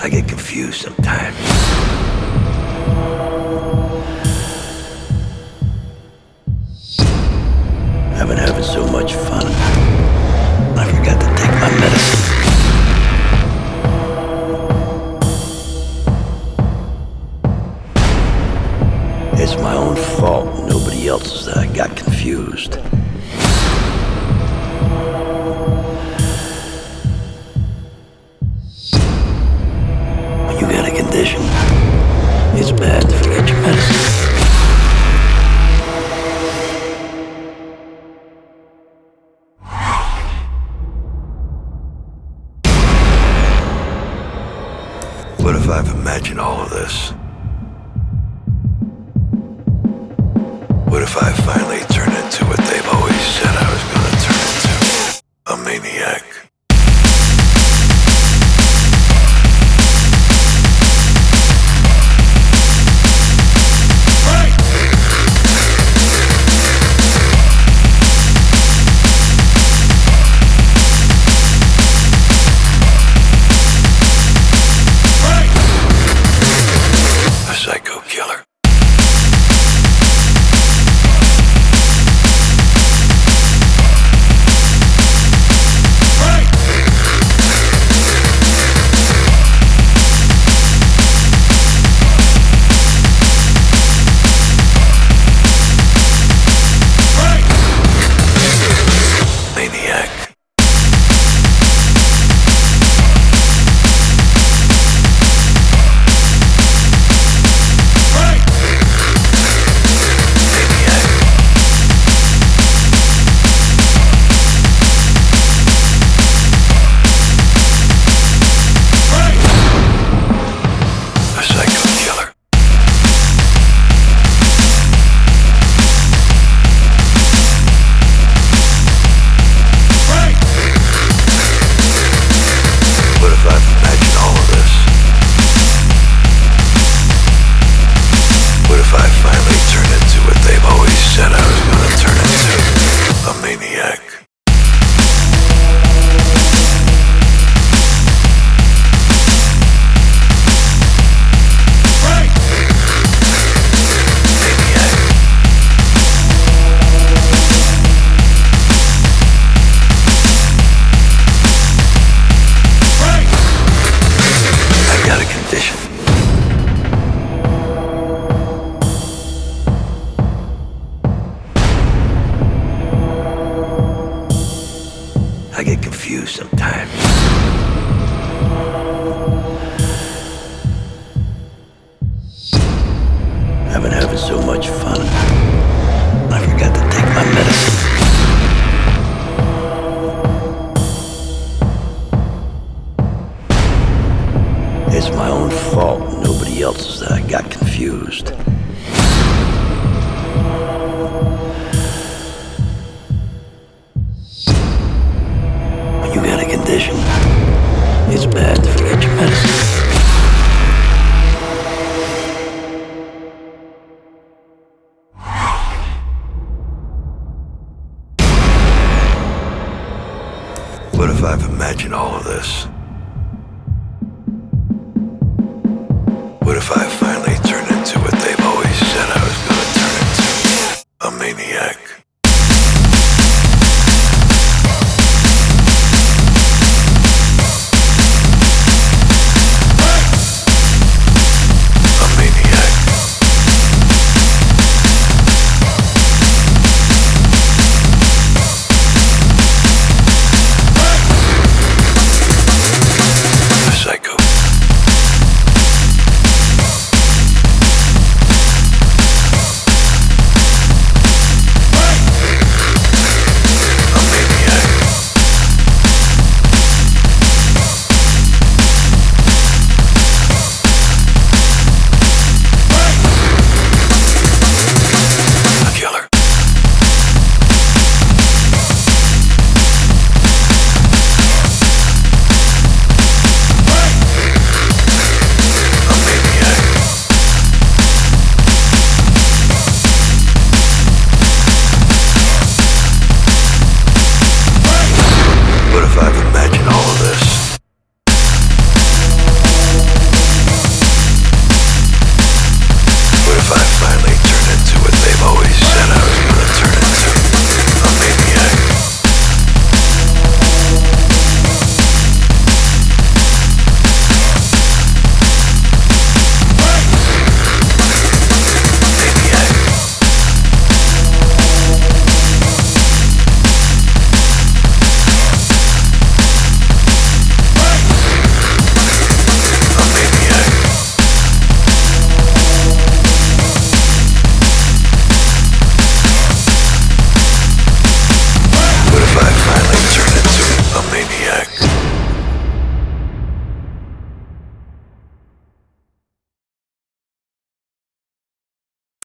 I get confused sometimes. I've been having so much fun. I forgot to take my medicine. It's my own fault, nobody else's, that I got confused. When you got a condition, it's bad to forget your medicine. What if I've imagined all of this? What if I finally turn into what they've always said I was gonna turn into? A maniac. A psycho killer. I get confused sometimes. I've been having so much fun. I forgot to take my medicine. It's my own fault, nobody else's, that I got confused.